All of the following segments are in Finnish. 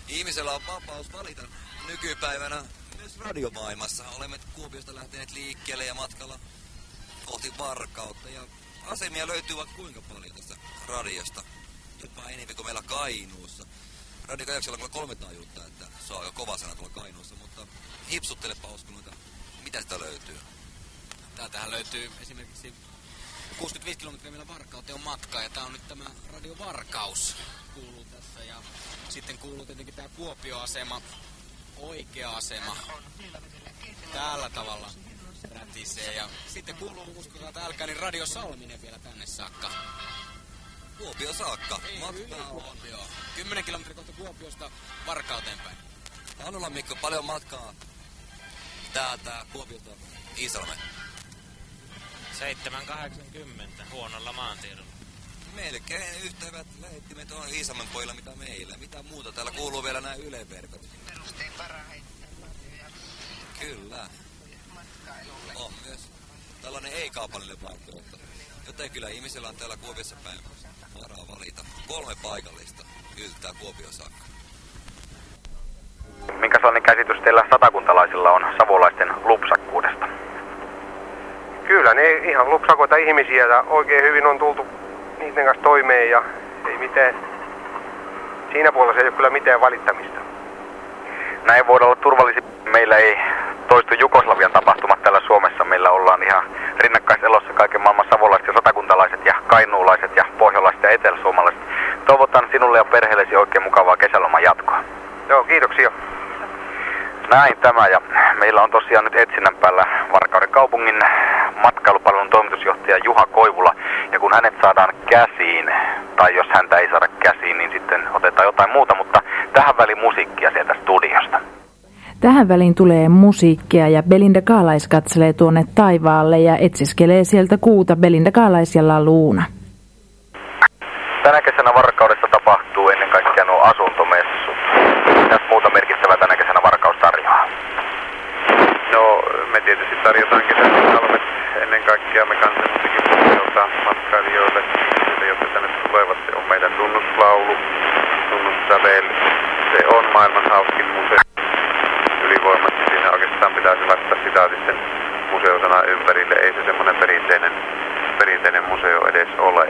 Ihmisellä on vapaus valita nykypäivänä myös radiomaailmassa. Olemme Kuopiosta lähteneet liikkeelle ja matkalla kohti Varkautta. Ja asemia löytyy vaikka kuinka paljon tästä radiosta. Jopa enemmän kuin meillä Kainuussa. Radio Kajaksella on 3 taajuutta, että se on aika kova sana tuolla Kainuussa, mutta hipsuttelepa Oskunoita, mitä sitä löytyy? Täältähän löytyy esimerkiksi 65 kilometriä meillä Varkauteen on matkaa, ja tää on nyt tämä Radio Varkaus kuuluu tässä, ja sitten kuuluu tietenkin tää Kuopio-asema, oikea asema, tällä tavalla rätisee, ja sitten kuuluu, uskokaa, että älkää, niin Radio Salminen vielä tänne saakka. Kuopio saakka. Matkaa on. 10 kilometriä kohta Kuopiosta Varkauteen päin. Annolla Mikko, paljon matkaa täältä Kuopiolta Iisalmeen. 780 huonolla maantiedolla. Melkein yhtä hyvät lähettimet on Iisalmen pojilla mitä meillä. Mitä muuta? Täällä kuuluu vielä nämä Yle-verkot. Perusteen parhaita. Kyllä. On myös tällainen ei-kaupallinen vaihtoehto. Joten kyllä ihmisellä on täällä Kuopiossa päin varaa valita. 3 paikallista yltää Kuopio saakka. Minkälainen käsitys teillä satakuntalaisilla on savolaisten lupsakkuudesta? Kyllä, ne ihan lupsakoita ihmisiä ja oikein hyvin on tultu niiden kanssa toimeen ja ei mitään. Siinä puolella ei ole kyllä mitään valittamista. Näin voidaan olla turvallisia. Meillä ei toistu Jugoslavian tapahtumat täällä Suomessa. Meillä ollaan ihan rinnakkaiselossa kaiken maailman savolaiset ja satakuntalaiset ja kainuulaiset ja pohjolaiset ja eteläsuomalaiset. Toivotan sinulle ja perheellesi oikein mukavaa kesäloman jatkoa. Joo, kiitoksia. Näin tämä, ja meillä on tosiaan nyt etsinnän päällä Varkauden kaupungin matkailupalvelun toimitusjohtaja Juha Koivula. Ja kun hänet saadaan käsiin, tai jos häntä ei saada käsiin, niin sitten otetaan jotain muuta, mutta tähän väliin musiikkia sieltä studiosta. Tähän väliin tulee musiikkia ja Belinda Carlisle katselee tuonne taivaalle ja etsiskelee sieltä kuuta. Belinda Carlisle ja La Luna. Tänä kesänä Varkaudessa tapahtuu ennen kaikkea nuo asuntomessut. Mitäs muuta merkittävää tänä kesänä Varkaus tarjoaa? No, me tietysti tarjotaan kesätalvet ennen kaikkea me kansallistakin puolelta matkailijoille, jotka tänne tulevat. Se on meidän tunnuslaulu, tunnussävel. Se on maailman hauskin museo. Ylivoimaisesti siinä oikeastaan pitäisi laittaa sitä sitten museosana ympärille. Ei se semmoinen perinteinen museo edes ole.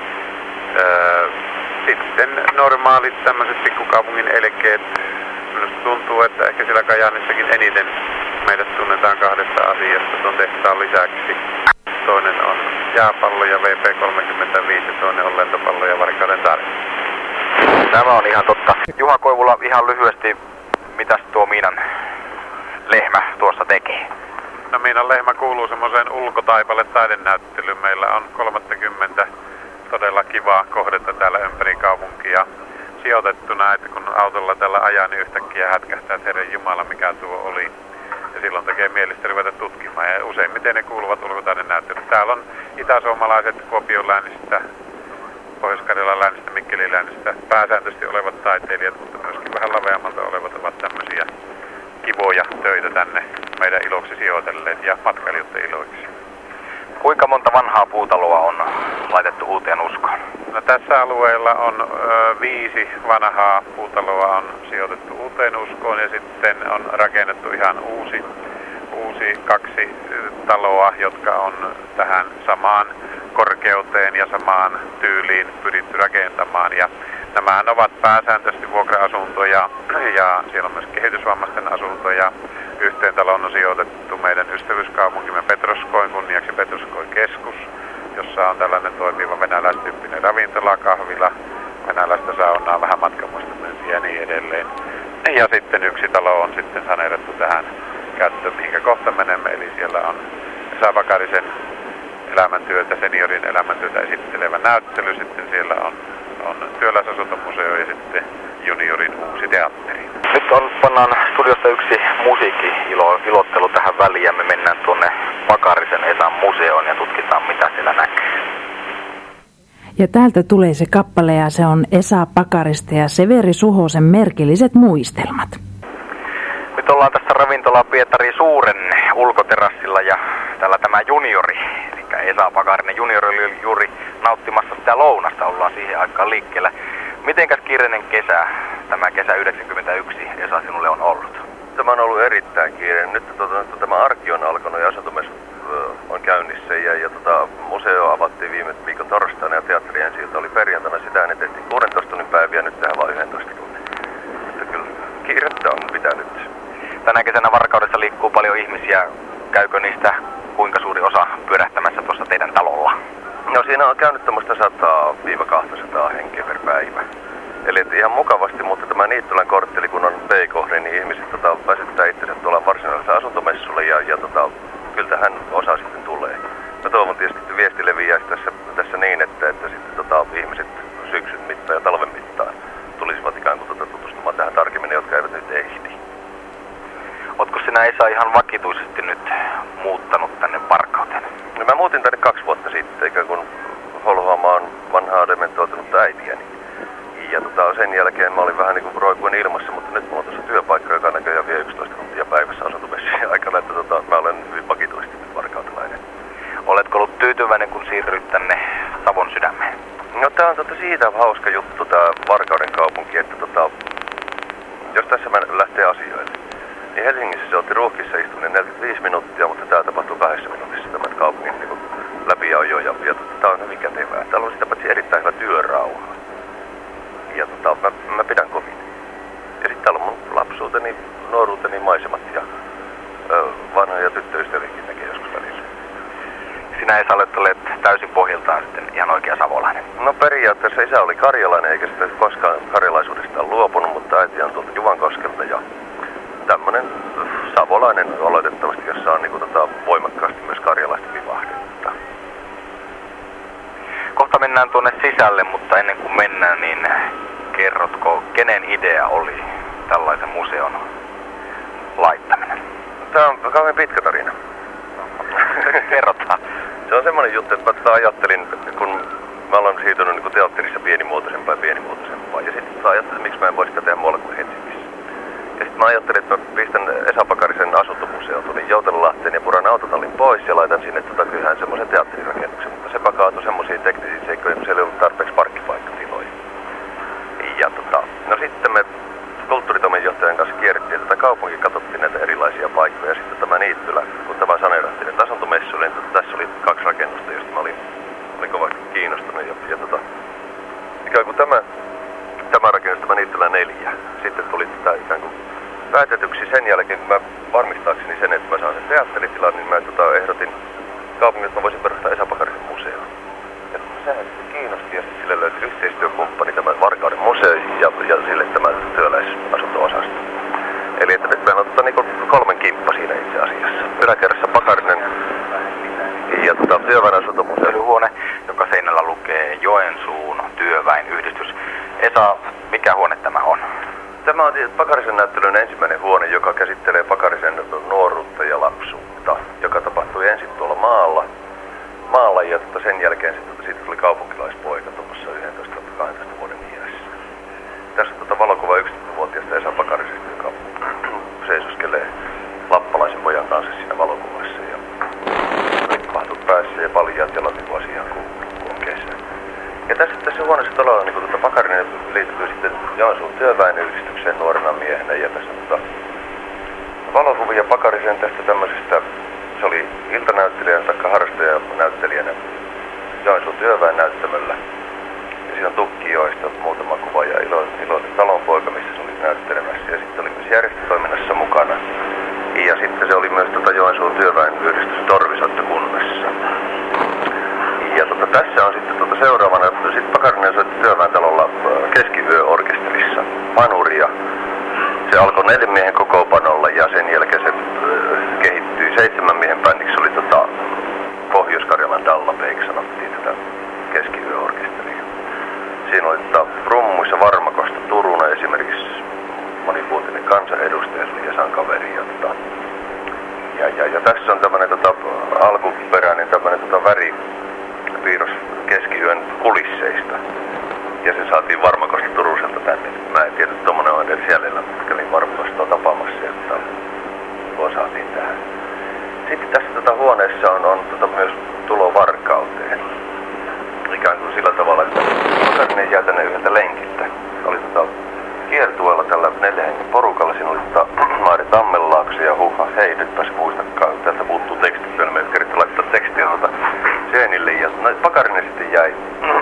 Sitten normaalit tämmöiset pikkukaupungin elkeet. Minusta tuntuu, että ehkä siellä Kajaanissakin eniten meidät tunnetaan 2 asiasta tuon tehtaan lisäksi. Toinen on jääpallo ja VP35 ja toinen on lentopallo ja Varkauden tarina. Tämä on ihan totta. Juha Koivula, ihan lyhyesti, mitäs tuo Miinan lehmä tuossa tekee? No Miinan lehmä kuuluu semmoiseen ulkotaipalle taidenäyttelyyn. Meillä on 30 todella kivaa kohdetta täällä ympäri kaupunkia sijoitettuna, että kun autolla tällä ajaa, niin yhtäkkiä hätkähtää, että Herran Jumala, mikä tuo oli. Ja silloin tekee mielistä ruveta tutkimaan. Ja useimmiten ne kuuluvat ulkotaidenäyttelyyn. Täällä on itäsuomalaiset Kuopion läänistä, Pohjois-Karjalan läänistä, Mikkelin läänistä pääsääntöisesti olevat taiteilijat, mutta myöskin vähän laveammalta olevat ovat tämmöisiä kivoja töitä tänne meidän iloksi sijoitelleet ja matkailijoiden iloiksi. Kuinka monta vanhaa puutaloa on laitettu uuteen uskoon? No, tässä alueella on 5 vanhaa puutaloa on sijoitettu uuteen uskoon ja sitten on rakennettu ihan uusi 2 taloa, jotka on tähän samaan korkeuteen ja samaan tyyliin pyritty rakentamaan. Ja nämähän ovat pääsääntöisesti vuokra-asuntoja ja siellä on myös kehitysvammaisten asuntoja. Yhteen taloon on sijoitettu meidän ystävyyskaupunkimme Petroskoin kunniaksi Petroskoin keskus, jossa on tällainen toimiva venäläistyyppinen ravintola, kahvila, venäläistä saunaa, vähän matkamuistomyyntiä ja niin edelleen. Ja sitten 1 talo on sitten saneerattu tähän käyttöön, mihinkä kohta menemme, eli siellä on Esa Pakarisen elämäntyötä, seniorin elämäntyötä esittelevä näyttely, sitten siellä on työläisasuntomuseo ja sitten juniorin uusi teatteri. Nyt pannaan studiosta 1 musiikki-ilottelu tähän väliin ja me mennään tuonne Pakarisen Esan museoon ja tutkitaan mitä siellä näkyy. Ja täältä tulee se kappale ja se on Esa Pakarista ja Severi Suhosen merkilliset muistelmat. Nyt ollaan tässä ravintola Pietari Suuren ulkoterassilla ja täällä tämä juniori, eli Esa Pakarinen juniori oli juuri nauttimassa sitä lounasta, ollaan siihen aikaan liikkeellä. Mitenkäs kiireinen kesä, tämä kesä 91, Esa, sinulle on ollut? Tämä on ollut erittäin kiireinen. Nyt tämä arki on alkanut ja asuntomessut on käynnissä ja museo avattiin viime viikon torstaina ja teatteri ensi ilta oli perjantaina. Sitä äänitettiin 16 tunnin päiviä, nyt tehdään vain 11 tunnin. Mutta kyllä kiirettä on pitänyt. Tänä kesänä Varkaudessa liikkuu paljon ihmisiä. Käykö niistä kuinka suuri osa pyörähtämässä tuossa teidän talolla? No siinä on käynyt tämmöistä 100-200 henkeä per päivä. Eli ihan mukavasti, mutta tämä Niittylän kortteli kun on B-kohde, niin ihmiset väsyttää itsensä tuolla varsinaisella asuntomessulle ja kyllä tähän osa sitten tulee. Mä toivon tietysti, että viesti leviäisi tässä niin, että sitten ihmiset syksyn mittaan ja talven mittaan tulisivat ikään kuin tutustumaan tähän tarkemmin, jotka eivät nyt ehdi. Ootko sinä, Esa, ihan vakituisesti nyt muuttanut tänne Varkauteen? No mä muutin tänne 2 vuotta sitten, ikään kuin holhoamaan vanhaa dementoitunutta äitiäni. Ja sen jälkeen mä olin vähän niin kuin roikuin ilmassa, mutta nyt mulla on tuossa työpaikka, joka näköjään vie 11 tuntia päivässä asuntomessien aikana, että mä olen hyvin vakituisesti nyt varkautelainen. Oletko ollut tyytyväinen, kun siirryit tänne Savon sydämeen? No tää on siitä hauska juttu tää Varkauden kaupunki, että jos tässä lähtee asioille, niin Helsingissä se otti ruuhkissa istuminen 45 minuuttia, mutta tää tapahtuu 2 minuutissa tämän kaupungin niin läpi ja ajo ja tää on hyvin kätevää. Täällä on sitä paitsi erittäin hyvä työrauha. Ja mä pidän kovin. Ja sitten täällä on mun lapsuuteni, nuoruuteni maisemat ja vanhoja tyttöystäviäkin näkee joskus välillä. Sinä, Esa, olet täysin pohjaltaan sitten ihan oikea savolainen. No periaatteessa isä oli karjalainen eikä sitä koskaan karjalaisuudestaan luopunut, mutta äiti on tuolta Juvankoskelta ja tämmönen savolainen oletettavasti, jossa on niinku voimakkaasti myös karjalaista vivahdetta. Kohta mennään tuonne sisälle, mutta ennen kuin mennään, niin kerrotko, kenen idea oli tällaisen museon laittaminen? Tämä on kauhean pitkä tarina. Kerrotaan. Se on semmoinen juttu, että mä ajattelin, kun mä olen siirtynyt niin teatterissa pienimuotoisempaa. Ja sitten ajattelin, että miksi mä en voi sitä tehdä muualla kuin Helsingissä. Ja sitten mä ajattelin, että mä pistän Esa Pakarisen asuntomuseon tuonne Joutenlahteen ja puran autotallin pois ja laitan sinne kyllähän semmoisen teatterirakennuksen. Mutta se pakautui semmoisiin teknisiin seikkoihin, että siellä ei ollut tarpeeksi parkkipaikkatiloja. Ja no sitten me kulttuuritoimenjohtajan kanssa kierrettiin tätä kaupunkia, katsottiin näitä erilaisia paikkoja. Ja sitten tämä Niittylä, kun tämä saneerattiin, että asuntomessuille, niin tässä oli 2 rakennusta, josta mä olin kovasti kiinnostunut. Ikään kuin tämä rakennus, tämä Niittylä 4, sitten tuli tätä ikään kuin päätetyksi sen jälkeen, kun mä varmistaakseni sen, että mä saan sen teatteritilan, niin mä ehdotin kaupungille, että mä voisin perustaa Esa Pakarisen museon. Ja sehän kiinnosti ja sitten sille löytyi yhteistyökumppani, tämä Varkauden museo ja sille tämä työläisasunto-osasto. Eli että nyt meillä on niin 3 kimppa siinä itse asiassa. Yläkerrassa Pakarinen ja työväen asuntomuseo. Huone, joka seinällä lukee Joensuun työväenyhdistys. Esa, mikä huone tämä on? Tämä on Pakarisen näyttelyn ensimmäinen huone, joka käsittelee Pakarisen nuoruutta ja lapsuutta, joka tapahtui ensin tuolla maalla ja sen jälkeen siitä tuli kaupunkilaispoika tuossa 11-12 vuoden iässä. Tässä on valokuva 11-vuotiaasta Esa Pakarisesta, joka seisoskelee lappalaisen pojan kanssa siinä valokuvassa ja rippahtut päässä ja paljaat jalat niin kuin asiaan kuuluu, kun on kesä. Ja tässä huoneessa todella niin Pakarinen liittyy sitten Joensuun työväenyhdistykseen nuorena miehenä ja tässä valokuvia Pakarisen tästä tämmöisestä, se oli iltanäyttelijänä tai harrastajanäyttelijänä Joensuun työväen näyttämöllä. Ja siinä on Tukkijoista muutama kuva ja iloinen talonpoika, missä se oli näyttelemässä. Ja sitten oli myös järjestötoiminnassa mukana. Ja sitten se oli myös Joensuun työväenyhdistys Torvisoittokunnassa. Ja tässä on sitten seuraavana, sitten Pakarinen soitti työväentalolla keskiyöorkesterissa panuria. Se alkoi 4 miehen kokoonpanolla ja sen jälkeen se kehittyi 7 miehen bändiksi. Se oli Pohjois-Karjalan Dallapeik, sanottiin tätä keskiyöorkesteria. Siinä oli rummuissa Varmakosta Turunen esimerkiksi monivuotinen kansanedustaja, se oli Esan kaveri. Ja tässä on tämmöinen alkuperäinen tämmöinen väripiirros keskiyön kulisseista. Ja se saatiin Varmakosta Turuselta tänne. Mä en tiedä, että tommonen on edes jäljellä, mutta kävin Varmakosta tapaamassa ja saatiin tähän. Sitten tässä huoneessa on myös tulo Varkauteen. Ikään kuin sillä tavalla, että Pakarinen jää tänne yhdeltä lenkiltä. 4 hengen porukalla. Siinä oli Maari Tammenlaakso ja Huha. Hei, nytpäs muistakaan. Täältä puuttuu tekstit vielä. Me kerittiin laittaa tekstiä seinille. Ja Pakarinen sitten jäi.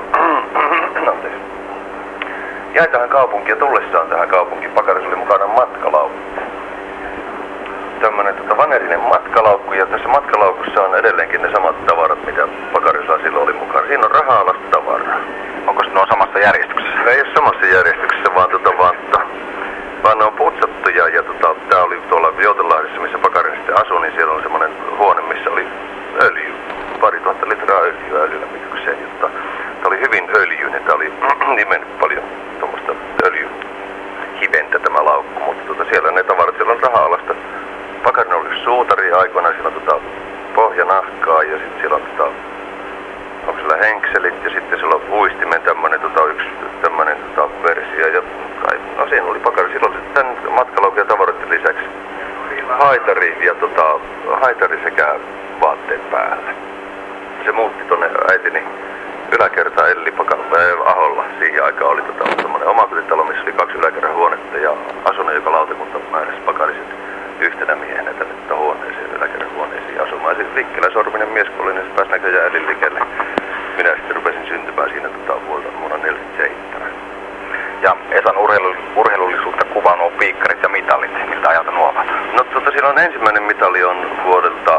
Jäi tähän kaupunkiin ja tullessaan tähän kaupunkiin. Pakarissa oli mukana matkalaukku. Tämmönen vanerinen matkalaukku. Ja tässä matkalaukussa on edelleenkin ne samat tavarat, mitä Pakarissa silloin oli mukana. Siinä on raha-alasta tavaraa. Onko se nuo samassa järjestyksessä? Ei ole samassa järjestyksessä, vaan ne on putsattuja. Ja tää oli tuolla Joutelahdessa, missä Pakarinen sitten asui, niin siellä oli semmonen huone, missä oli öljy. 2000 litraa öljylämmitykseen. Tää oli hyvin öljyinen. Tää oli nimennyt paljon tuommoista öljyhiventä tämä laukku. Mutta siellä ne tavarat, siellä on raha-alasta. Pakarinen oli suutari aikoinaan, siellä on pohjanahkaa ja sitten siellä on onko siellä henkselit ja sitten siellä on uistimen tämmönen yksi tämmönen versio ja no siinä oli Pakarinen, silloin tämän matkalaukun ja tavaroiden lisäksi haitari ja haitari sekä vaatteet päällä. Se muutti tonne äitini yläkertaan Elli Aholla. Siihen aikaan oli semmoinen omakotitalo, missä oli 2 yläkerrahuonetta ja asunut joka lautakunta määräsi Pakarisen yhtenä miehenä tänne huoneeseen, yläkerrahuoneisiin asumaan. Sitten Vikkelä Sorminen mies, kun oli, niin se pääsi näköjään Elin likelle. Minä sitten rupesin syntymään siinä vuonna 47. Ja Esan urheilullisuutta kuvaa nuo piikkarit ja mitalit. Miltä ajalta nuo ovat? No silloin ensimmäinen mitali on vuodelta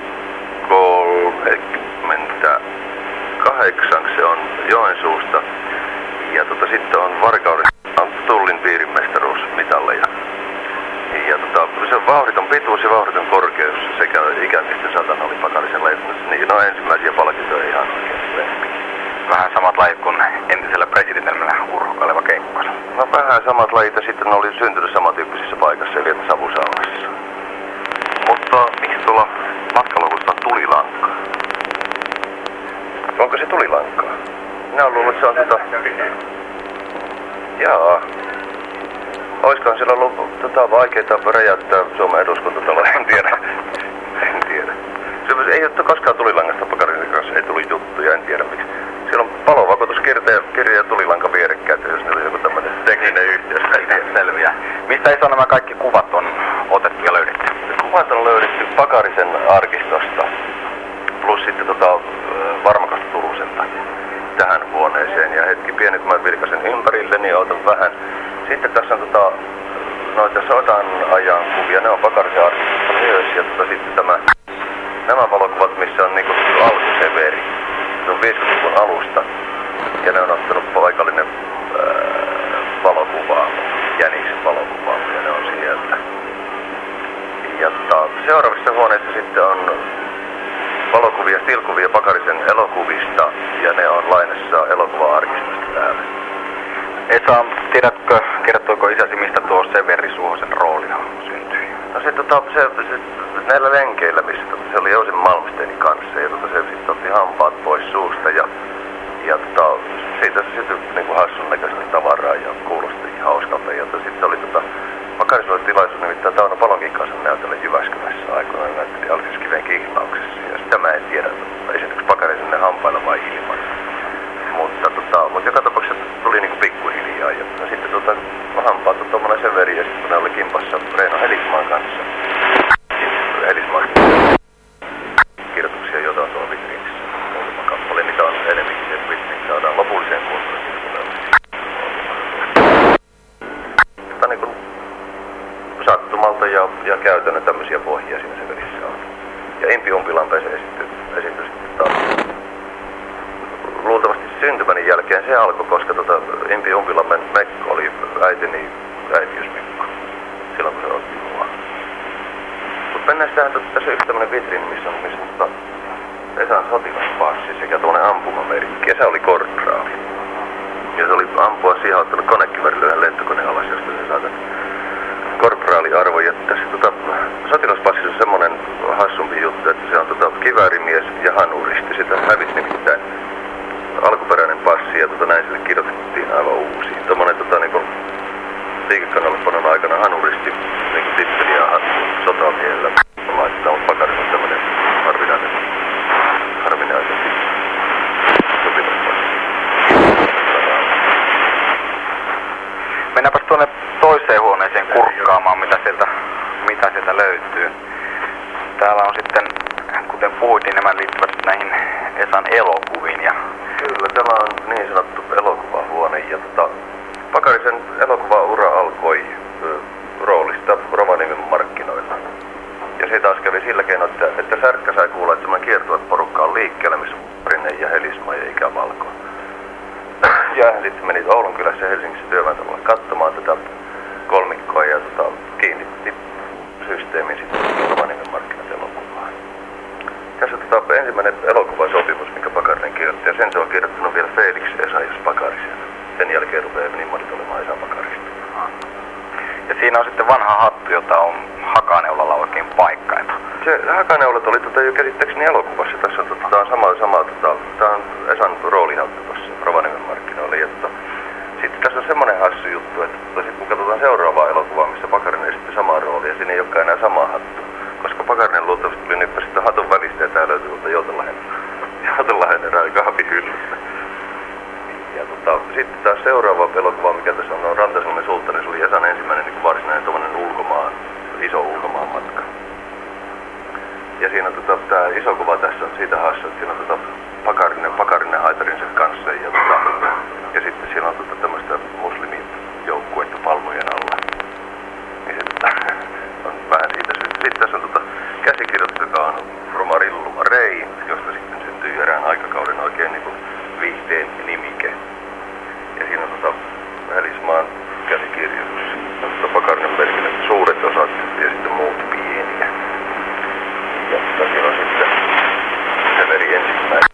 38, se on Joensuusta. Ja sitten on Varkaudessa Tullin piirimestaruusmitalleja. Ja se vauhditon pituus ja vauhditon korkeus sekä ikämiesten satana oli Pakarisella. Niin no ensimmäisiä palkintoja ihan oikein lempi. Vähän samat lajit kuin entisellä presidentillä Urho Kaleva Keikkosella. No vähän samat lajit ja sitten ne oli syntynyt samantyyppisissä paikassa eli savusaunassa. Mutta miksi tuolla matkalaukusta on tulilankaa? Onko se tulilankaa? Minä olen luullut, että se on Jaa. Oiskohan siellä ollut vaikeita räjäyttää Suomen eduskuntataloa? En tiedä. Se ei ole koskaan tulilangasta Pakarisen kanssa, ei tuli juttuja, en tiedä miksi. Siellä on palovakuutuskirja ja tulilanka vierekkäin, jos niillä oli joku tämmöinen tekninen yhteys. Selviä. Mistä Esa nämä kaikki kuvat on otettu ja löydetty? Kuvat on löydetty Pakarisen arkistosta, plus sitten Varmakosta Turuselta tähän huoneeseen. Ja hetki pieni, kun mä virkasen ympärille, niin otan vähän. Sitten tässä on noita sodan ajan kuvia, ne on Pakarisen arkistosta myös. Ja sitten nämä valokuvat, missä on niinku alkuseveri. Se on 50-luvun alusta. Ja ne on ottanut paikallinen valokuva, Jäniksen valokuva, ja ne on sieltä. Ja seuraavassa huoneessa sitten on valokuvia, stilkuvia Pakarisen elokuvista, ja ne on lainassa elokuva-arkistosta täällä. Esa, kertoiko isäsi, mistä tuo Severi Suhosen rooli syntyi? No se näillä lenkeillä, missä se oli Jousen Malmsteinin kanssa, ja se sitten otti hampaat pois suusta, ja siitä se sytyi niinku hassun näköistä tavaraa, ja kuulosti hauskalta, ja sitten oli Pakarisella oli tilaisuus nimittäin Tauno Palonkin kanssa näytellä Jyväskylässä aikoinaan, näytteli Alkiskiven kihlauksessa, ja sitä mä en tiedä, esiintyykö Pakarisen ne hampailla vai ilman. Mutta joka tapauksessa tuli niinku pikkuhiljaa, ja sitten hampaat on tommonen Severi, ja sitten ne oli kimpassa Reino Helismaan kanssa. Helismaan kirjoituksia, joita on tuolla vitriinissä. Muutama kappale, niitä on enemmänkin sen vitriinissä, saadaan lopulliseen kuntoon. Mutta niinku sattumalta ja käytännön tämmöisiä pohjia siinä Severissä on. Ja Impi Umpilampeen se esiintyi sitten taas. Luultavasti syntymäni jälkeen se alkoi, koska Impi Umpilammen mekko oli äitini äitiysmekko. Silloin kun se otti mua. Mutta mennään tähän, tässä on yksi tämmönen vitriini, missä on Esan sotilaspassi sekä tuollainen ampumamerkki. Ja se oli korporaali. Ja se oli ampua siihen ottanut konekivärillä yhden lentokoneen alas, josta se saa tämän korporaaliarvo. Ja tässä sotilaspassissa on semmonen hassumpi juttu, että se on kiväärimies ja hanuristi. Sitä hävisi nimittäin alkuperäinen passi ja näin sille kirjoitettiin aivan uusi. Tommonen niinku liikekannallepanon aikana hanuristi niinku titteli ja sotamiehellä laittaa, mutta Pakarinen on tämmönen harvinainen sotilaspassi. Mennäänpäs tuonne toiseen huoneeseen kurkkaamaan, mitä sieltä löytyy. Täällä on sitten, kuten puhuit, niin nämä liittyvät näihin Esan elokuviin. Ja... Kyllä, tämä on niin sanottu elokuvahuone. Ja Pakarisen elokuvaura alkoi roolista Rovaniemen markkinoilla. Ja se taas kävi sillä keinoin, että Särkkä sai kuulla, että semmoinen kiertuvat porukka on liikkeellä, missä Rinne ja Helisma ja Ikävalko. Ja hän sitten meni Oulun kylässä Helsingissä työväentalolle katsomaan tätä kolmikkoa ja kiinnitti systeemiin sitten Rovaniemen markkinat elokuvaan. Tässä ensimmäinen elokuvasopimus, minkä Pakarinen kirjoitti, ja sen se on kirjoittanut vielä Felix Esaias Pakarisen. Sen jälkeen rupeaa nimmodit olemaan Esa Pakarista. Ja siinä on sitten vanha hattu, jota on Hakaneulalla oikein paikkailtu. Se Hakaneulat oli jo käsittääkseni elokuvassa. Tässä on tää on Esan roolihattu tuossa Rovaniemen markkinoilla. Sitten tässä on semmoinen hassu juttu, että sitten kun katsotaan seuraavaa elokuvaa, missä Pakarinen esitti samaa roolia, siinä ei olekaan enää sama hattu. Koska Pakarinen luultavasti tuli nyppä sitten hatun välistä ja tää löytyy tuolta Joutenlahden erään kahvihyllystä. Ja sitten taas seuraava elokuva, mikä tässä on Rantasalmen sulttani, se oli Esan ensimmäinen niin varsinainen tommonen iso ulkomaan matka. Ja siinä on tää iso kuva tässä on siitä hassu, että siinä on Pakarinen Haitarinsa kanssa ja sitten siinä on tämmöistä muslimijoukkuetta palmujen alla. Niin se on vähän siitä syystä. Sitten tässä on käsikirjoitus, joka on Romarilluma Rei, josta sitten syntyi erään aikakauden oikein niin kuin viihteen nimike. Ja siinä on Helismaan käsikirjoitus. Pakarinen merkinnyt suuret osat ja sitten muut pieniä. Ja siinä on sitten Severi ensimmäinen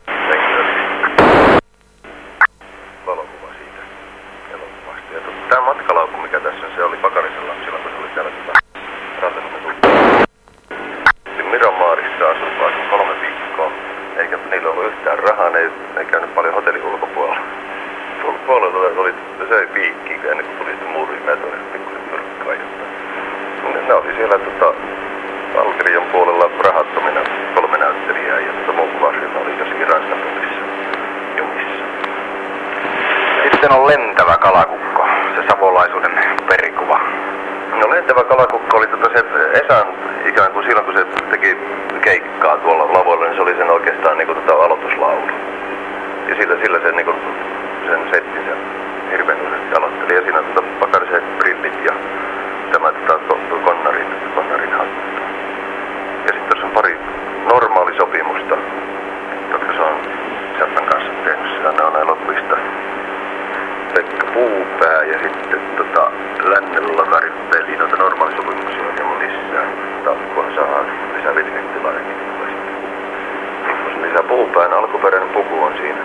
valokuva siitä elokuvasta. Ja tämä matkalaukku, mikä tässä se oli Pakarisella silloin, kun se oli täällä Rantasalmen sulttani. Miranmaarissa asui 3 viikkoa, eikä niillä ollut yhtään rahaa, ne ei käynyt paljon hotellin ulkopuolella. Tuolla puolella söi piikkiä ennen kuin tuli sitten muuriin toinen pikkuisen pyrkkaa. Ne oli siellä Valkirion puolella rahattomina 3 näyttelijää ja muu kuvaryhmä oli jossakin Ranskapelissa jumissa. Sitten on lentävä kalakukko, se savolaisuuden perikuva. No lentävä kalakukko oli se Esan ikään kuin silloin kun se teki keikkaa tuolla lavoilla, niin se oli sen oikeastaan niinku aloituslaulu. Ja sillä se niinku sen settinsä hirveän useasti aloitteli. Ja siinä on Pakarisen brillit ja tämä konnarin hattu. Ja sitten tuossa on pari normaalisopimusta, jotka se on Särkän kanssa tehnyt. Sillä ne on elokuvista Pekka Puupää ja sitten Lännelakarin peli. Noita normaalisopimuksia on hieman lisää. Kunhan saadaan lisää virketilaa ja niin tulee sitten. Lisää Puupään alkuperäinen puku on siinä.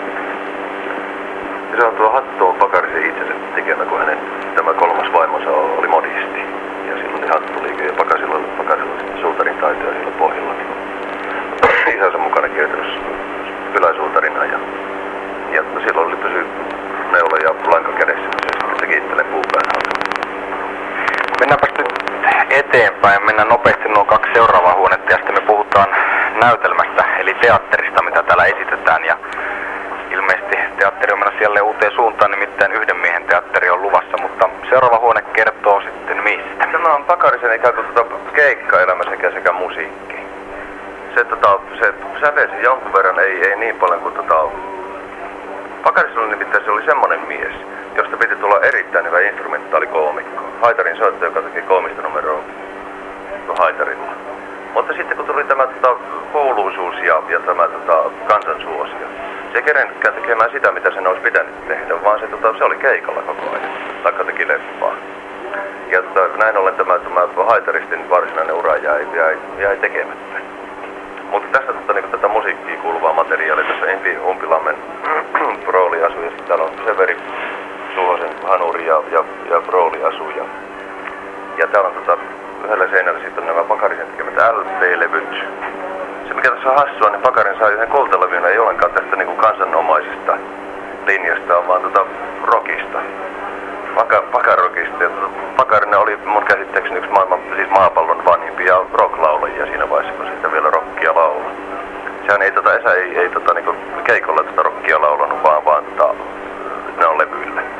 Ja se on tuo hattu on Pakarisen itsensä tekemä, kun hänen tämä 3. vaimonsa oli modisti. Ja silloin oli hattuliike ja Pakarilla sitten suutarin taitoja siellä pohjalla. Niin isänsä mukana kiertänyt yläsuutarina ja silloin oli pysy neula ja lanka kädessä, niin se sitten teki itselleen Puupään hatun. Mennäänpäs nyt eteenpäin. Mennään nopeasti nuo 2 seuraavaa huonetta ja sitten me puhutaan näytelmästä, eli teatterista, mitä täällä esitetään. Ja ilmeisesti teatteri on menossa jälleen uuteen suuntaan, nimittäin yhden miehen teatteri on luvassa, mutta seuraava huone kertoo sitten mistä. Tämä on Pakarisen ikään kuin keikkaelämä sekä musiikki. Se sävesi jonkun verran, ei niin paljon kuin Pakarisella nimittäin se oli semmonen mies, josta piti tulla erittäin hyvä instrumentaalikoomikko. Haitarin soittaja, joka teki koomista numeroa Haitarilla. Mutta sitten kun tuli tämä kuuluisuus ja tämä kansansuosio, se ei kerennytkään tekemään sitä, mitä sen olisi pitänyt tehdä, vaan se oli keikalla koko ajan, taikka teki leffaa. Ja näin ollen tämä Haitaristin varsinainen ura jäi tekemättä. Mutta tässä niin tätä musiikkiin kuuluvaa materiaalia, tässä Impi Umpilammen rooli asuu ja sitten täällä on Severi Suhosen Hanuri ja rooli asuu. Ja täällä on yhdellä seinällä sitten on nämä Pakarisen tekemät LP-levyt. Se mikä tässä on hassua, niin Pakarin sai yhden kultalevyn, ei ollenkaan tästä niin kuin kansanomaisesta linjasta, vaan rockista. Pakarokista. Pakarinen oli mun käsitteeksi yksi maapallon vanhimpia rocklaulajia siinä vaiheessa, kun sitä vielä rockia laulaa. Sehän Esa ei niinku keikolla rockia laulanut, vaan ne on levyillä.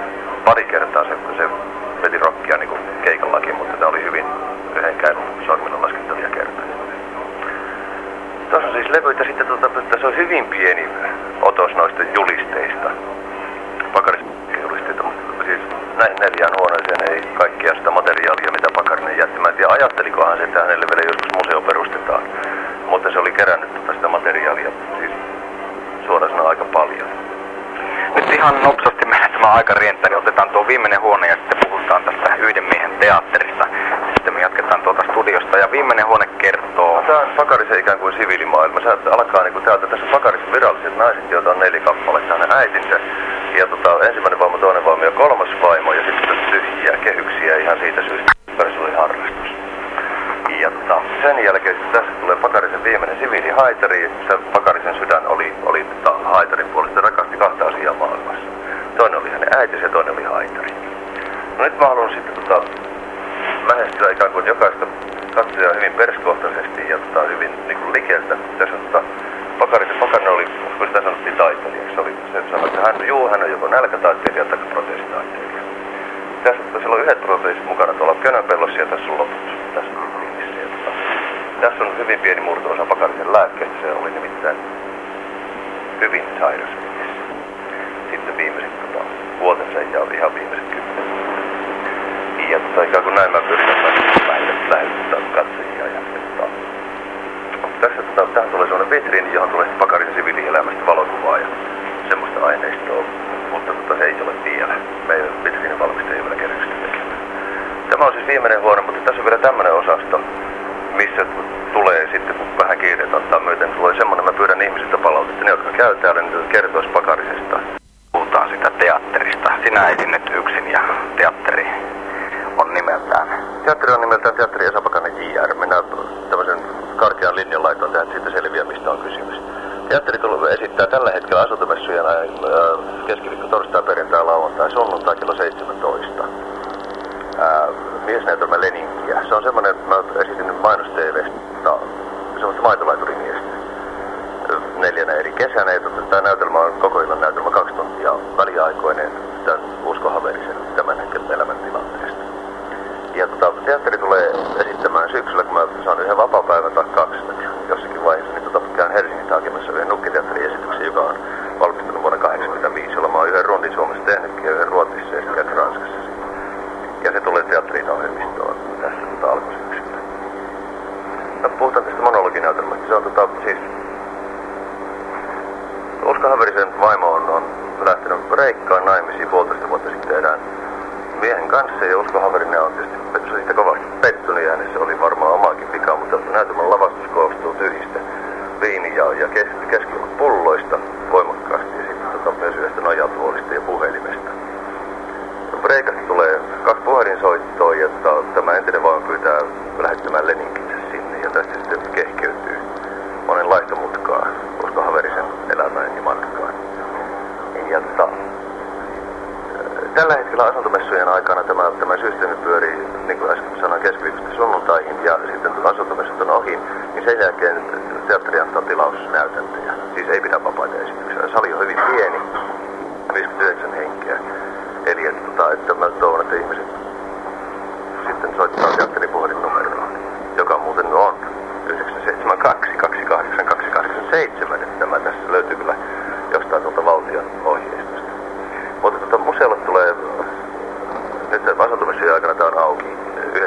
pari kertaa se veti rockia niin kuin keikallakin, mutta tämä oli hyvin yhden käyn sormilla laskettavia kertoja. Tuossa on siis levyitä sitten, tässä on hyvin pieni otos noista julisteista. Pakarisen julisteita, mutta siis näihin 4 huoneeseen ei kaikkia sitä materiaalia, mitä Pakarinen jätti. Mä en tiedä, ajattelikohan se, että hänelle vielä joskus museo perustetaan. Mutta se oli kerännyt sitä materiaalia, siis suoraan sanoen aika paljon. Nyt ihan nopsasti mennään tämä aika rientää, niin otetaan tuo viimeinen huone ja sitten puhutaan tästä yhden miehen teatterista. Sitten me jatketaan tuolta studiosta ja viimeinen huone kertoo... Tämä on Pakarisen ikään kuin siviilimaailma. Se alkaa niin kuin täältä, tässä Pakarisen viralliset naiset, joita on 4 kappaletta, hänen äitinsä. Ja ensimmäinen vaimo, toinen vaimo ja 3. vaimo ja sitten tyhjiä kehyksiä ihan siitä syystä, että se oli harrastus. Ja sen jälkeen tässä tulee Pakarisen viimeinen siviilihaitari. Se Pakarisen sydän oli haitarin puolesta, rakasti 2 asiaa maailmassa. Toinen oli hänen äitinsä ja toinen oli haitari. No nyt mä haluan sitten lähestyä ikään kuin jokaista katsojaa hyvin perskohtaisesti ja hyvin niin kuin likeltä. Tässä Pakarinen oli, kun sitä sanottiin taiteilijaksi, se sanoi, että hän on joko nälkätaiteilija tai proteesitaiteilija. Tässä on 1 proteesit mukana tuolla Könönpellossa ja tässä on loput. Tässä on hyvin pieni murto-osa Pakarisen lääkkeestä, se oli nimittäin hyvin sairas mies. Sitten viimeiset vuotensa ja ihan viimeiset 10. Ja ikään kuin näin mä pyritän lähettää katsojia. Tähän tulee sellainen vitriini, johon tulee Pakarisen siviilielämästä valokuvaa ja semmoista aineistoa, mutta se ei ole vielä. Meidän vitriinin valmista ei vielä kerrystä tekemään. Tämä on siis viimeinen huone, mutta tässä on vielä tämmöinen osasto, missä tulee sitten, kun vähän kiireet ottaa myöten, tulee semmoinen, mä pyydän ihmisiltä palautetta, ne jotka käy täällä, niin kertois Pakarisesta. Puhutaan sitä teatterista. Sinä etin nyt yksin ja teatteri on nimeltään. Teatteri on nimeltään Teatteri Esa Pakarinen Jr. Minä tämmöisen karkean linjan laitoin tähän, siitä selviää, mistä on kysymys. Teatteri esittää tällä hetkellä asuntomessujen keskiviikko, torstai, perjantai, lauantai, sunnuntai kello 17. Miesnäytelmä Leninkiä. Se on semmoinen, mä esitin mainos-TV:stä, semmoista maitolaiturimiehistä 4 eri kesänä. Ja tämä näytelmä on koko illan näytelmä 2 tuntia väliaikoinen tämän Usko Haverisen tämän hetken elämäntilanteesta. Ja teatteri tulee esittämään syksyllä, kun mä saan yhden vapaapäivän tai 2 jossakin vaiheessa, niin käyn Helsingistä hakemassa yhden nukkiteatterin esityksen, joka on valmistunut vuonna 1985, jolla mä oon yhden rundin Suomessa tehnytkin ja yhden Ruotsissa ja sitten Ranskassa. Ja se tulee teatterin ohjelmistoon tässä alkusyksyllä. No, puhutaan tästä monologinäytelmästä. Se on siis... Usko Haverisen vaimo on lähtenyt Kreikkaan naimisiin 1,5 vuotta sitten erään miehen kanssa. Ja Usko Haverinen on tietysti siitä kovasti pettynyt ja hänessä oli varmaan omaakin vikaa, mutta näytelmän lavastus koostuu tyhjistä viini- ja keskipulloista voimakkaasti ja sitten myös yhdestä nojatuolista ja puhelimesta. Kreikasta tulee 2 puhelinsoittoa ja tämä entinen vaimo pyytää lähettämään Leninkinsä sinne ja tästä sitten kehkeytyy monenlaista mutkaa Usko Haverisen elämään ja matkaan. Ja tällä hetkellä asuntomessujen aikana tämä systeemi pyörii, niin kuin äsken sanoin, keskiviikosta sunnuntaihin ja sitten asuntomessut on ohi, niin sen jälkeen teatteri antaa tilausnäytäntöjä. Siis ei pidä vapaita esityksiä. Sali on hyvin pieni, 59 henkeä. Eli että mä toivon, että ihmiset sitten soittaa teatterin puhelinnumeroon, joka muuten on 972 28 287, että tämä tässä löytyy kyllä jostain tuolta valtion ohjeistusta. Mutta museolle tulee, nyt asuntomessujen aikana tämä on auki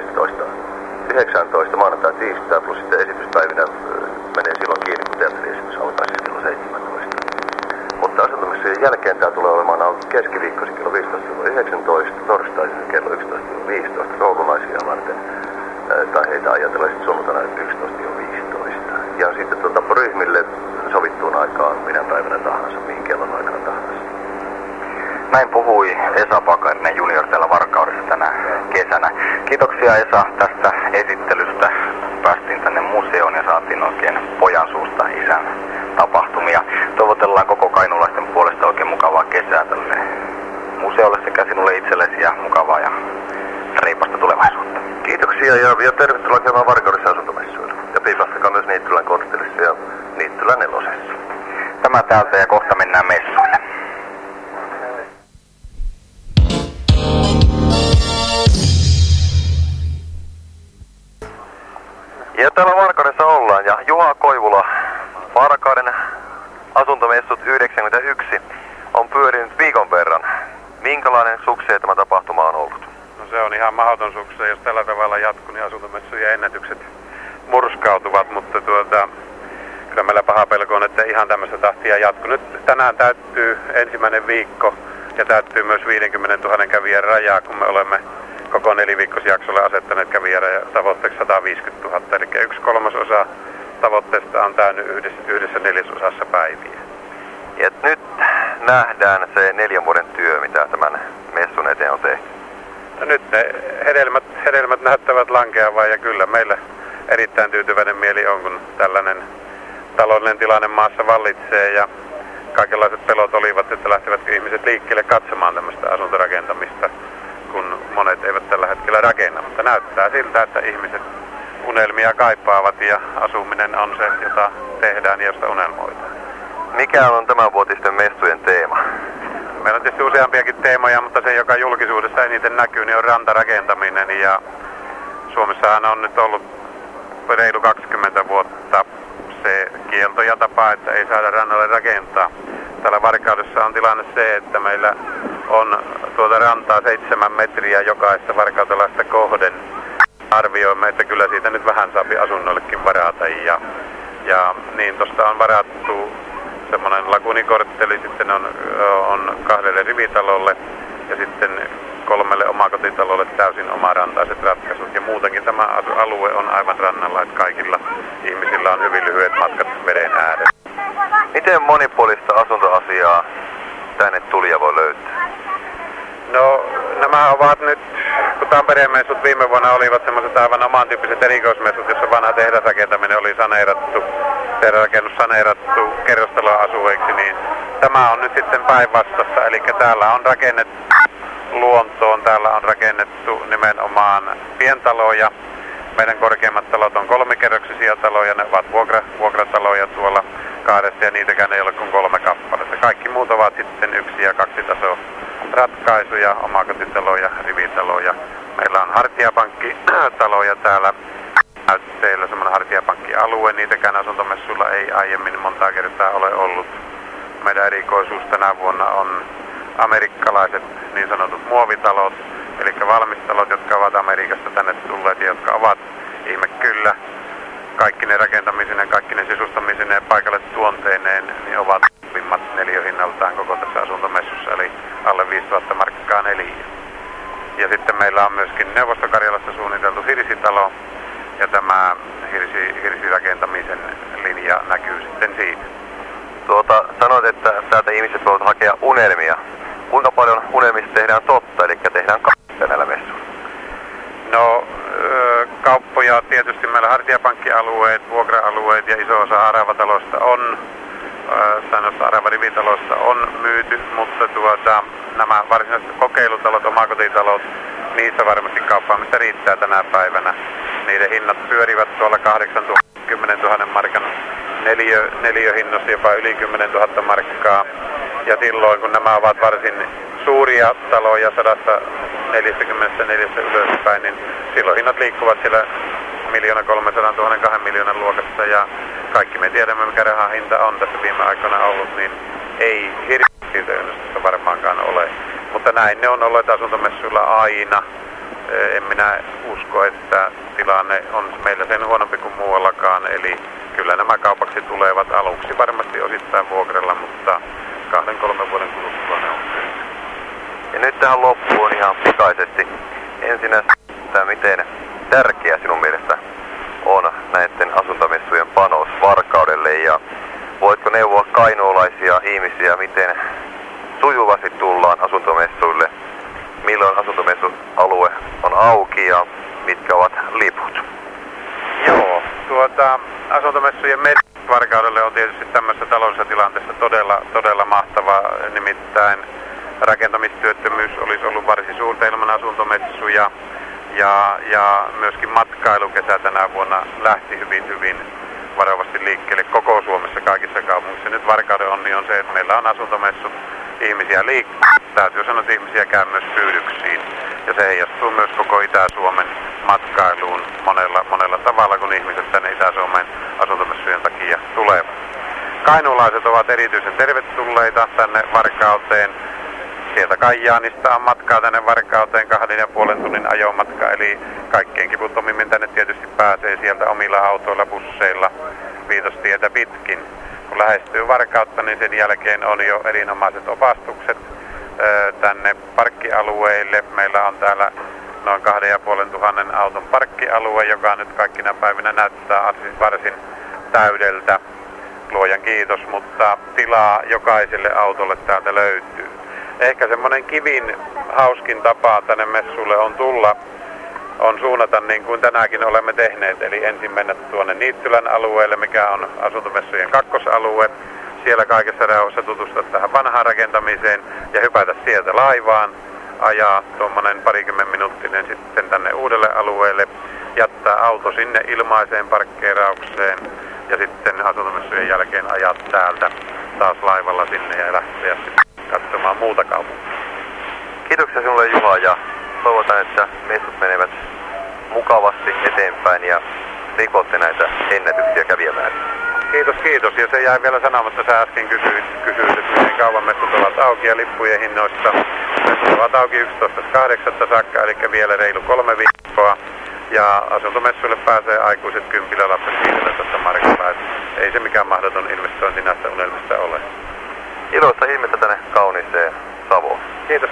19 maanantai tiistai, plus sitten esityspäivinä menee silloin kiinni, kun teatteriesitys alkaa siis kello 17. Mutta asuntomessujen jälkeen tämä tulee olemaan auki keskiviikkoisin kello 15-19, torstaisin kello 11-15 koululaisia varten, tai heitä ajatellaan sitten sunnuntaina 11-15. Ja sitten ryhmille sovittuun aikaan minä päivänä tahansa, mihin kellon aikana tahansa. Näin puhui Esa Pakarinen junior täällä Varkaudessa tänä kesänä. Kiitoksia Esa tästä esittelystä. Päästiin tänne museoon ja saatiin oikein pojan suusta isän tapahtumia. Toivotellaan koko kainuulaisten puolesta oikein mukavaa kesää tälle museolle sekä sinulle itsellesi ja mukavaa ja reipasta tulevaisuutta. Kiitoksia ja tervetuloa käymään Varkaudessa asuntomessuilla. Ja piipastakaa myös Niittylän korttelissa ja Niittylän 4. Tämä täältä ja kohta mennään messuille. täällä Varkaudessa ollaan ja Juha Koivula, Varkauden asuntomessut 91 on pyörinyt viikon verran. Minkälainen sukseen tämä tapahtuma on ollut? No se on ihan mahdoton sukseen, jos tällä tavalla jatkuu, niin asuntomessujen ennätykset murskautuvat, mutta kyllä meillä paha pelko on, että ihan tämmöistä tahtia jatkuu. Nyt tänään täyttyy ensimmäinen viikko ja täyttyy myös 50 000 kävijän rajaa, kun me olemme koko 4-viikkosjaksolle asettaneet kävijän tavoitteeksi 150 000, eli 1/3 tavoitteesta on täynyt yhdessä 4/4 päiviä. Ja nyt nähdään se 4 vuoden työ, mitä tämän messun eteen on tehty. No nyt ne hedelmät näyttävät lankeavan ja kyllä meillä erittäin tyytyväinen mieli on, kun tällainen taloudellinen tilanne maassa vallitsee ja kaikenlaiset pelot olivat, että lähtevätkö ihmiset liikkeelle katsomaan tämmöistä asuntorakentamista, kun monet eivät tällä hetkellä rakenna. Mutta näyttää siltä, että ihmiset unelmia kaipaavat ja asuminen on se, jota tehdään ja josta unelmoidaan. Mikä on tämänvuotisten messujen teema? Meillä on tietysti useampiakin teemoja, mutta se, joka julkisuudessa eniten näkyy, niin on rantarakentaminen. Ja Suomessahan on nyt ollut reilu 20 vuotta se kielto ja tapa, että ei saada rannalle rakentaa. Täällä Varkaudessa on tilanne se, että meillä on tuota rantaa 7 metriä jokaista varkautelaista kohden. Arvioimme, että kyllä siitä nyt vähän saapi asunnoillekin varata. Ja niin tuosta on varattu semmoinen lagunikortteli, sitten on 2 rivitalolle ja sitten 3 omakotitalolle täysin omarantaiset ratkaisut. Ja muutenkin tämä alue on aivan rannalla, että kaikilla ihmisillä on hyvin lyhyet matkat veden äärellä. Miten monipuolista asuntoasiaa tänne tulija voi löytää? No nämä ovat nyt, kun Tampereen messut viime vuonna olivat semmoiset aivan oman tyyppiset erikoismessut, jossa vanha tehdasrakentaminen oli tehdasrakennus saneerattu kerrostaloasueiksi, niin tämä on nyt sitten päinvastasta. Eli täällä on rakennettu luontoon, täällä on rakennettu nimenomaan pientaloja. Meidän korkeimmat talot on 3-kerroksisia taloja, ne ovat vuokrataloja tuolla kahdessa ja niitäkään ei ole kuin 3 kappaletta. Kaikki muut ovat sitten 1- ja 2-taso ratkaisuja, omakotitaloja, rivitaloja. Meillä on hartiapankkitaloja täällä näytteillä, semmoinen hartiapankkialue, niitäkään asuntomessuilla ei aiemmin montaa kertaa ole ollut. Meidän erikoisuus tänä vuonna on amerikkalaiset niin sanotut muovitalot, eli valmistalot, jotka ovat Amerikasta tänne tulleet ja jotka ovat ihme kyllä kaikki ne rakentamisineen, kaikki ne sisustamisineen ja paikalle tuonteineen, niin ovat halvimmat neliöhinnaltaan koko tässä asuntomessussa, eli alle 5 000 markkaa neliö. Ja sitten meillä on myöskin Neuvostokarjalassa suunniteltu hirsitalo, ja tämä hirsirakentamisen linja näkyy sitten siitä. Sanoit, että täältä ihmiset voivat hakea unelmia. Kuinka paljon unelmista tehdään totta, eli tehdään kauppoja näillä messuilla? No, kauppoja tietysti meillä hartiapankkialueet, vuokra-alueet ja iso osa aravataloista on, sanotaan aravarivitaloista on myyty, mutta nämä varsinaiset kokeilutalot, omakotitalot, niissä varmasti kauppaamista riittää tänä päivänä. Niiden hinnat pyörivät tuolla 8 000, 10 000 markan neliöhinnossa, jopa yli 10 000 markkaa. Ja silloin, kun nämä ovat varsin suuria taloja 144 ylöspäin, niin silloin hinnat liikkuvat siellä 1 300 000, 2 miljoonan luokassa. Ja kaikki me tiedämme, mikä rahan hinta on tässä viime aikoina ollut, niin ei hirveästi innostusta varmaankaan ole. Mutta näin ne on olleet asuntomessuilla aina. En minä usko, että tilanne on meillä sen huonompi kuin muuallakaan. Eli kyllä nämä kaupaksi tulevat aluksi varmasti osittain vuokralla, mutta 2-3 vuoden kuluttua ne on myyty. Ja nyt tähän loppuun ihan pikaisesti. Ensinnä, miten tärkeä sinun mielestä on näiden asuntomessujen panos Varkaudelle ja voitko neuvoa kainuulaisia ihmisiä, miten sujuvasti tullaan asuntomessuille, milloin asuntomessualue on auki ja mitkä ovat liput? Joo, asuntomessujen merkitys Varkaudelle on tietysti tämmöisessä taloudellisessa tilanteessa todella mahtava, nimittäin rakentamistyöttömyys olisi ollut varsin suurta ilman asuntomessuja ja myöskin matkailukesä tänä vuonna lähti hyvin varovasti liikkeelle koko Suomessa kaikissa kaupungissa. Nyt Varkauden onni on se, että meillä on asuntomessut, ihmisiä liikkuu. Täytyy sanoa, että ihmisiä käy myös pyydyksiin. Ja se heijastuu myös koko Itä-Suomen matkailuun monella tavalla, kun ihmiset tänne kainuulaiset ovat erityisen tervetulleita tänne Varkauteen. Sieltä Kajaanista on matkaa tänne Varkauteen 2,5 tunnin ajomatka, eli kaikkein kivuttomimmin tänne tietysti pääsee sieltä omilla autoilla, busseilla, Viitostietä pitkin. Kun lähestyy Varkautta, niin sen jälkeen on jo erinomaiset opastukset tänne parkkialueille. Meillä on täällä noin 2,500 auton parkkialue, joka nyt kaikkina päivinä näyttää varsin täydeltä. Luojan kiitos, mutta tilaa jokaiselle autolle täältä löytyy. Ehkä semmoinen kivin hauskin tapa tänne messulle on suunnata niin kuin tänäänkin olemme tehneet. Eli ensin mennä tuonne Niittylän alueelle, mikä on asuntomessujen kakkosalue. Siellä kaikessa rauhassa tutustua tähän vanhaan rakentamiseen ja hypätä sieltä laivaan. Ajaa tuommoinen 20 minuuttinen sitten tänne uudelle alueelle. Jättää auto sinne ilmaiseen parkkeeraukseen. Ja sitten asuntomessujen jälkeen ajaa täältä taas laivalla sinne ja lähteä katsomaan muuta kaupunkia. Kiitoksia sinulle Juha ja toivotan, että messut menevät mukavasti eteenpäin ja rikotte näitä ennätyksiä kävijämääriä. Kiitos. Ja se jäi vielä sanomatta, sä äsken kysyit, että miten kauan messut ovat auki ja lippujen hinnoista. Messut ovat auki 11.8. saakka, eli vielä reilu 3 viikkoa. Ja asuntomessuille pääsee aikuiset 10, lapset 15 markalla. Ei se mikään mahdoton investointi näistä unelmista ole. Iloista ihmettä tänne kauniiseen Savoon. Kiitos.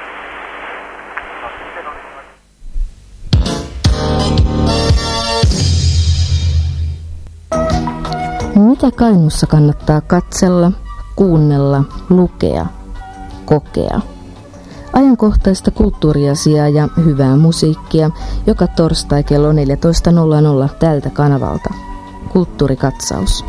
Mitä Kainuussa kannattaa katsella, kuunnella, lukea, kokea? Ajankohtaista kulttuuriasiaa ja hyvää musiikkia joka torstai kello 14.00 tältä kanavalta. Kulttuurikatsaus.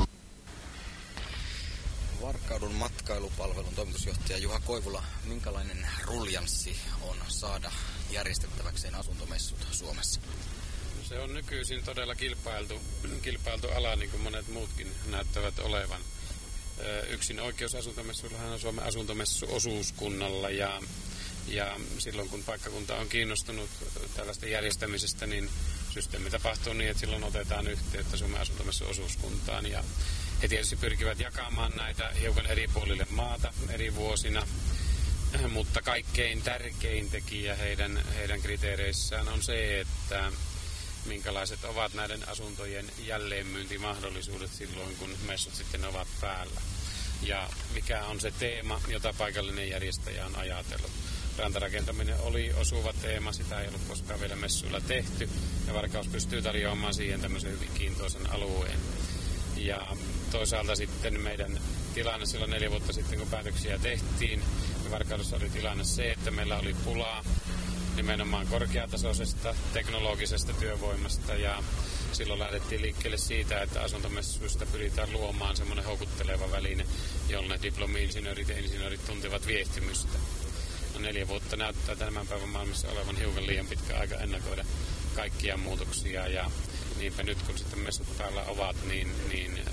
Varkaudun matkailupalvelun toimitusjohtaja Juha Koivula, minkälainen ruljanssi on saada järjestettäväkseen asuntomessut Suomessa? Se on nykyisin todella kilpailtu ala, niin kuin monet muutkin näyttävät olevan. Yksin oikeusasuntomessuillahan on Suomen asuntomessuosuuskunnalla ja silloin kun paikkakunta on kiinnostunut tällaista järjestämisestä, niin systeemi tapahtuu niin, että silloin otetaan yhteyttä Suomen asuntomessuosuuskuntaan ja he tietysti pyrkivät jakamaan näitä hiukan eri puolille maata eri vuosina, mutta kaikkein tärkein tekijä heidän kriteereissään on se, että minkälaiset ovat näiden asuntojen jälleenmyyntimahdollisuudet silloin, kun messut sitten ovat päällä. Ja mikä on se teema, jota paikallinen järjestäjä on ajatellut. Rantarakentaminen oli osuva teema, sitä ei ollut koskaan vielä messuilla tehty. Ja Varkaus pystyy tarjoamaan siihen tämmöisen hyvin kiintoisen alueen. Ja toisaalta sitten meidän tilanne silloin 4 vuotta sitten, kun päätöksiä tehtiin, ja Varkaudessa oli tilanne se, että meillä oli pulaa nimenomaan korkeatasoisesta teknologisesta työvoimasta ja silloin lähdettiin liikkeelle siitä, että asuntomessuista pyritään luomaan semmoinen houkutteleva väline, jolle diplomi-insinöörit ja insinöörit tuntevat viehtymystä. 4 vuotta näyttää tämän päivän maailmassa olevan hiukan liian pitkä aika ennakoida kaikkia muutoksia ja niinpä nyt kun sitten messut päällä ovat, niin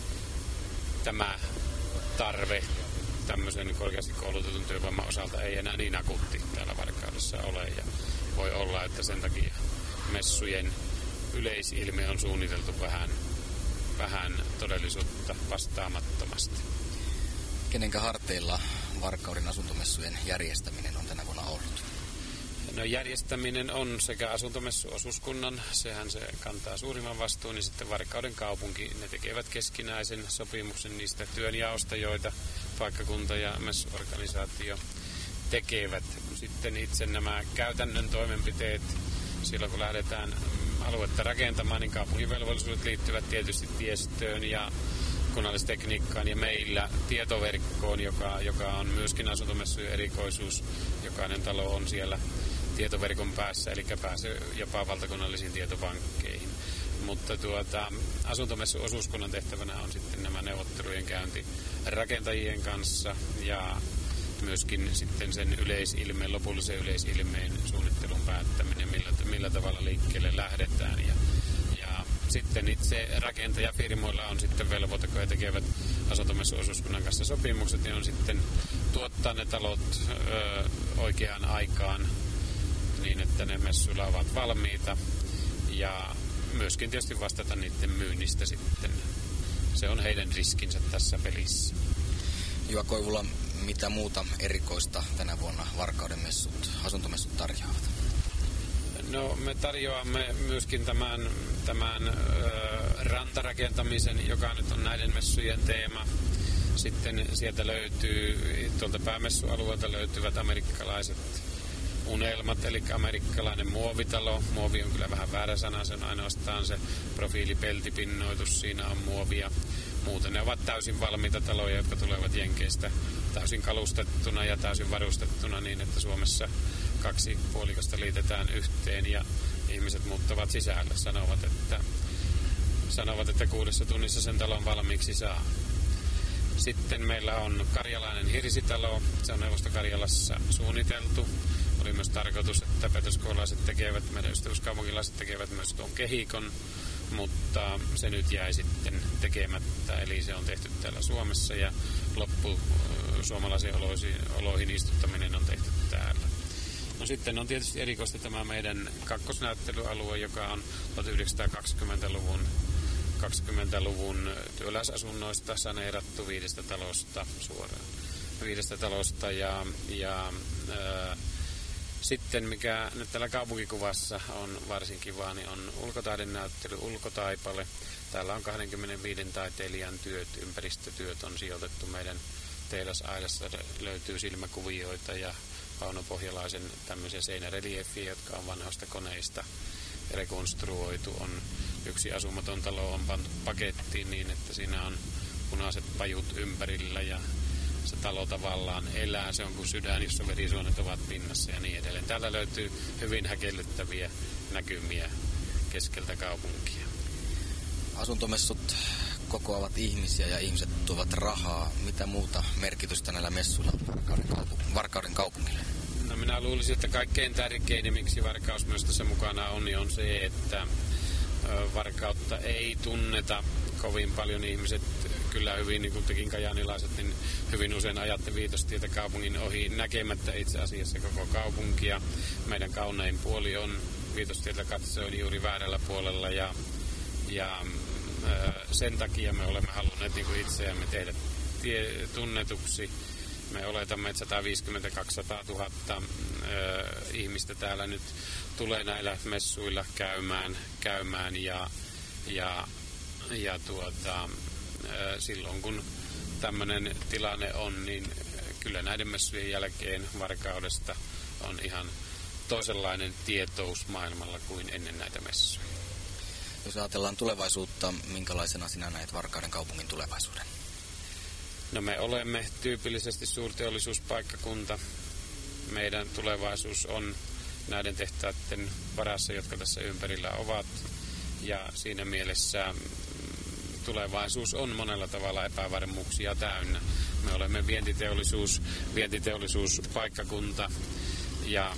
tämä tarve tämmöisen korkeasti koulutetun työvoiman osalta ei enää niin akuutti täällä Varkaudessa ole ja voi olla, että sen takia messujen yleisilme on suunniteltu vähän todellisuutta vastaamattomasti. Kenenkä harteilla Varkauden asuntomessujen järjestäminen on tänä vuonna ollut? No järjestäminen on sekä asuntomessuosuuskunnan, sehän se kantaa suurimman vastuun, niin sitten Varkauden kaupunki, ne tekevät keskinäisen sopimuksen niistä työnjaosta, joita paikkakunta ja messuorganisaatio tekevät. Sitten itse nämä käytännön toimenpiteet, silloin kun lähdetään aluetta rakentamaan, niin kaupungin velvollisuudet liittyvät tietysti tiestöön ja kunnallistekniikkaan ja meillä tietoverkkoon, joka on myöskin asuntomessujen erikoisuus. Jokainen talo on siellä tietoverkon päässä, eli pääsee jopa valtakunnallisiin tietopankkeihin. Mutta asuntomessuosuuskunnan tehtävänä on sitten nämä neuvottelujen käynti rakentajien kanssa ja myöskin sitten sen lopullisen yleisilmeen suunnittelun päättäminen, millä tavalla liikkeelle lähdetään. Ja sitten itse rakentajafirmoilla on sitten velvoite, kun he tekevät asuntomessuosuuskunnan kanssa sopimukset, niin on sitten tuottaa ne talot oikeaan aikaan niin, että ne messuilla ovat valmiita ja myöskin tietysti vastata niiden myynnistä sitten se on heidän riskinsä tässä pelissä. Juha Koivula, mitä muuta erikoista tänä vuonna Varkauden asuntomessut tarjoavat? No, me tarjoamme myöskin tämän rantarakentamisen, joka nyt on näiden messujen teema. Sitten sieltä tuolta päämessualueelta löytyvät amerikkalaiset unelmat, eli amerikkalainen muovitalo. Muovi on kyllä vähän väärä sana, se on ainoastaan se profiilipeltipinnoitus, siinä on muovia. Muuten ne ovat täysin valmiita taloja, jotka tulevat Jenkeistä täysin kalustettuna ja täysin varustettuna niin, että Suomessa 2 puolikasta liitetään yhteen ja ihmiset muuttavat sisälle. Sanovat, että 6 tunnissa sen talon valmiiksi saa. Sitten meillä on karjalainen hirsitalo, se on Neuvosto-Karjalassa suunniteltu. Oli myös tarkoitus, että petroskoulaiset tekevät, meidän ystävyyskaupunkilaiset tekevät myös tuon kehikon, mutta se nyt jäi sitten tekemättä, eli se on tehty täällä Suomessa ja loppu suomalaisiin oloihin istuttaminen on tehty täällä. No sitten on tietysti erikoista tämä meidän kakkosnäyttelyalue, joka on 1920-luvun työläisasunnoista saneerattu 5 talosta suoraan. 5 talosta ja sitten mikä nyt täällä kaupunkikuvassa on varsin kiva, niin on ulkotaidenäyttely Ulkotaipale. Täällä on 25 taiteilijan työt, ympäristötyöt on sijoitettu meidän tehdasaidassa. Löytyy silmäkuvioita ja Pauno Pohjalaisen tämmöisiä seinärelieffiä, jotka on vanhoista koneista rekonstruoitu. On yksi asumaton talo on pantu pakettiin niin, että siinä on punaiset pajut ympärillä ja se talo tavallaan elää. Se on kuin sydän, jossa verisuonet ovat pinnassa ja niin edelleen. Täällä löytyy hyvin häkellyttäviä näkymiä keskeltä kaupunkia. Asuntomessut kokoavat ihmisiä ja ihmiset tuovat rahaa. Mitä muuta merkitystä näillä messuilla on Varkauden kaupungille? No minä luulisin, että kaikkein tärkein, miksi Varkaus myös tässä mukana on se, että Varkautta ei tunneta kovin paljon. Ihmiset kyllä hyvin, niin kuin tekin kajaanilaiset, niin hyvin usein ajatte Viitostietä kaupungin ohi näkemättä itse asiassa koko kaupunkia. Meidän kaunein puoli on Viitostietä katsoen juuri väärällä puolella ja sen takia me olemme halunneet niin kuin itseämme tehdä tunnetuksi. Me oletamme, että 150-200 000 ihmistä täällä nyt tulee näillä messuilla käymään silloin kun tämmöinen tilanne on, niin kyllä näiden messujen jälkeen Varkaudesta on ihan toisenlainen tietous maailmalla kuin ennen näitä messuja. Jos ajatellaan tulevaisuutta, minkälaisena sinä näet Varkauden kaupungin tulevaisuuden? No me olemme tyypillisesti suurteollisuuspaikkakunta. Meidän tulevaisuus on näiden tehtaiden varassa, jotka tässä ympärillä ovat. Ja siinä mielessä tulevaisuus on monella tavalla epävarmuuksia täynnä. Me olemme vientiteollisuuspaikkakunta ja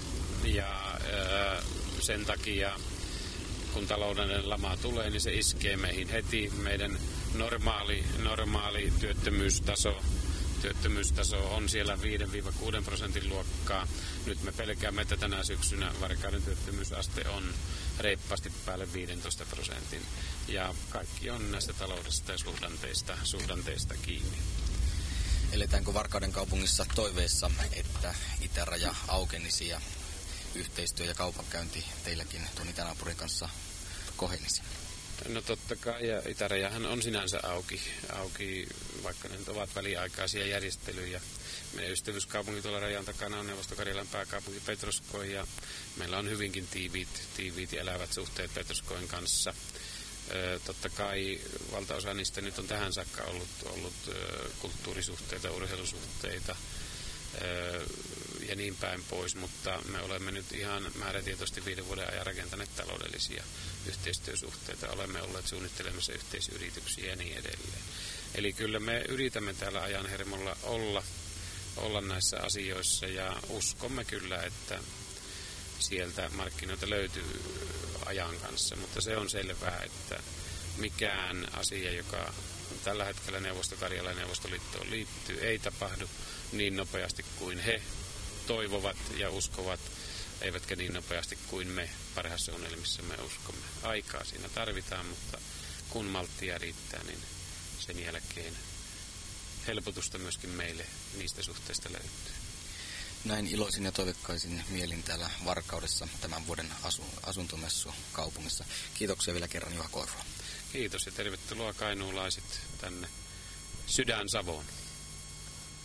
sen takia kun taloudellinen lama tulee, niin se iskee meihin heti. Meidän normaali työttömyystaso on siellä 5-6% luokkaa. Nyt me pelkäämme, että tänä syksynä Varkauden työttömyysaste on reippaasti päälle 15%. Ja kaikki on näistä taloudesta ja suhdanteista kiinni. Eletäänkö Varkauden kaupungissa toiveessa, että itäraja aukenisi ja yhteistyö ja kaupankäynti teilläkin tuon itänaapurin kanssa kohenisi? No totta kai, ja itärajahan on sinänsä auki, vaikka ne nyt ovat väliaikaisia järjestelyjä. Meidän ystävyyskaupunki tuolla rajan takana on Neuvosto-Karjalan pääkaupunki Petroskoi, ja meillä on hyvinkin tiiviit ja elävät suhteet Petroskoin kanssa. Totta kai valtaosa niistä nyt on tähän saakka ollut kulttuurisuhteita, urheilusuhteita ja niin päin pois, mutta me olemme nyt ihan määrätietoisesti 5 vuoden ajan rakentaneet taloudellisia yhteistyösuhteita. Olemme olleet suunnittelemassa yhteisyrityksiä ja niin edelleen. Eli kyllä me yritämme täällä ajan hermolla olla näissä asioissa ja uskomme kyllä, että sieltä markkinoita löytyy ajan kanssa, mutta se on selvää, että mikään asia, joka tällä hetkellä Neuvosto-Karjala ja Neuvostoliittoon liittyy, ei tapahdu niin nopeasti kuin he toivovat ja uskovat, eivätkä niin nopeasti kuin me parhaassa unelmissamme uskomme. Aikaa siinä tarvitaan, mutta kun malttia riittää, niin sen jälkeen helpotusta myöskin meille niistä suhteista löytyy. Näin iloisin ja toivekkaisin mielin täällä Varkaudessa tämän vuoden asuntomessu kaupungissa. Kiitoksia vielä kerran Juha Koivula. Kiitos ja tervetuloa kainuulaiset tänne Sydän-Savoon.